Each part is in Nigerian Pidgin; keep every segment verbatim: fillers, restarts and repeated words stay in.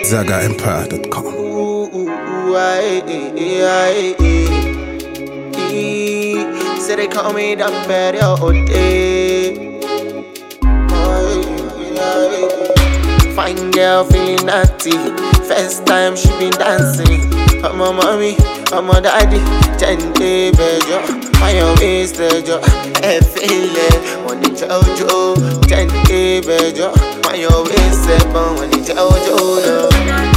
Zaga Empire dot com. Say they call me the bad all day. Fine girl feeling naughty. First time she been dancing. I'm a mommy, I'm a daddy. Ten day bejo, my waist bejo. I feel it when it's Jojo. Ten day bejo, my waist seven when it's Jojo.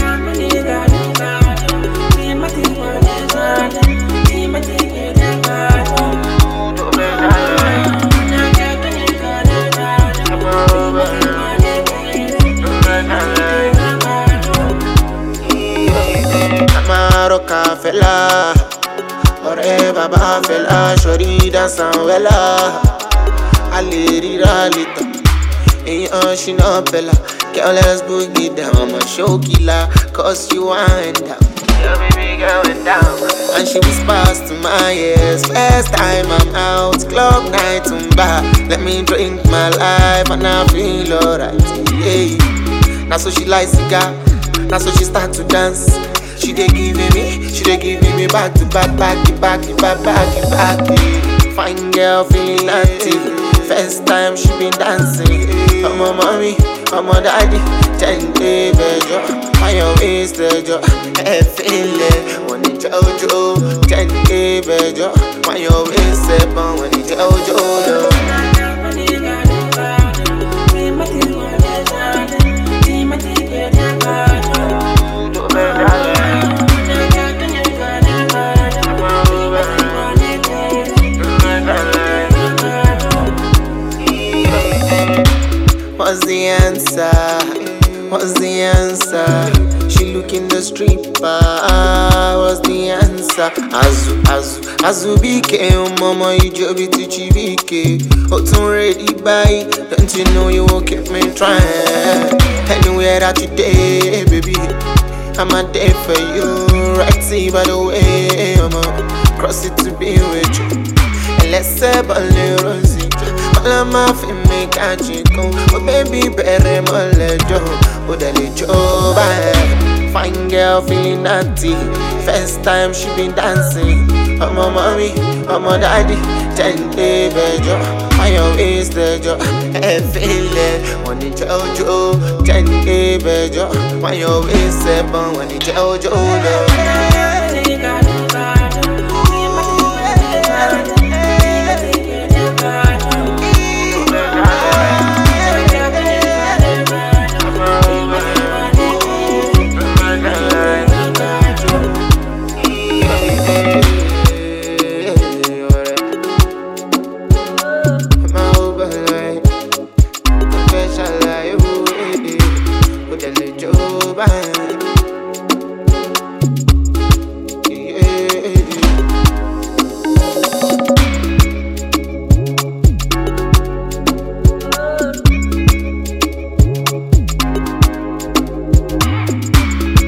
Roca fella, ore baba fella, shori dansan wella. Ali ralita, ain't on she no bella. Girl, let's boogie down, I'm a show killer, cause you wind down. Your baby going down, and she whispers to my ears. First time I'm out, club night and bar. Let me drink my life and I feel alright. Yeah, now so she likes cigar, now so she start to dance. She dey giving me, she dey giving me back to back, back to back, to back, back to back. Fine girl feeling naughty. First time she been dancing. I'm a mommy, I'm a daddy. Ten day bejo, my waist bejo. I feel it when it's Jojo. Ten day bejo, my waist seven when it's Jojo. What's the answer? What's the answer? She look in the street bar. What's the answer? Azu, azu, azu bike. Mama, you job it to chivike. Hotun ready by. Don't you know you won't keep me trying? Anywhere that you day, baby, I'm a day for you. Right, see by the way, I'm a cross it to be with you. And let's say, but little I'm off and make a chico. Oh baby, better my lejo. Oh the lejo bye. Fine girl feeling naughty. First time she been dancing. I'm a mommy, I'm a daddy. Ten day bejo, my waist bejo. I feel it when it's Jojo. Ten day bejo, my waist seven when it's Jojo.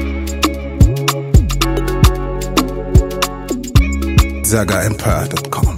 Zaga Empire dot com.